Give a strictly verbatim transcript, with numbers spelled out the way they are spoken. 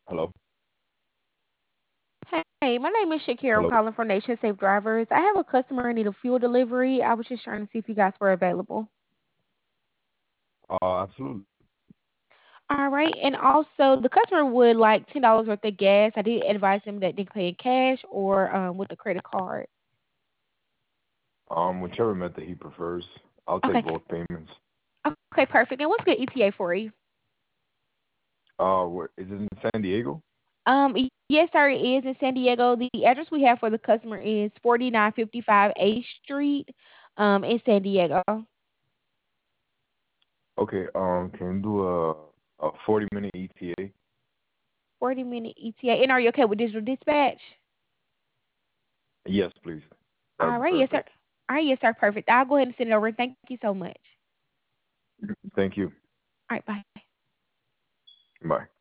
Hello? Hey, my name is Shakira. I'm Hello? calling from Nation Safe Drivers. I have a customer in need of fuel delivery. I was just trying to see if you guys were available. Uh, absolutely. All right, and also the customer would like ten dollars worth of gas. I did advise him that they can pay in cash or um, with a credit card. Um, whichever method he prefers, I'll take Okay, both payments. okay, perfect. And what's good E T A for you? Uh, where, is it in San Diego? Um, yes, sir, it is in San Diego. The address we have for the customer is forty-nine fifty-five A Street, um, in San Diego. Okay, um, can you do a, a forty minute E T A? forty minute E T A. And are you okay with digital dispatch? Yes, please. That would All be right, yes, sir. perfect. All right, yes, sir. Perfect. I'll go ahead and send it over. Thank you so much. Thank you. All right, bye. Bye.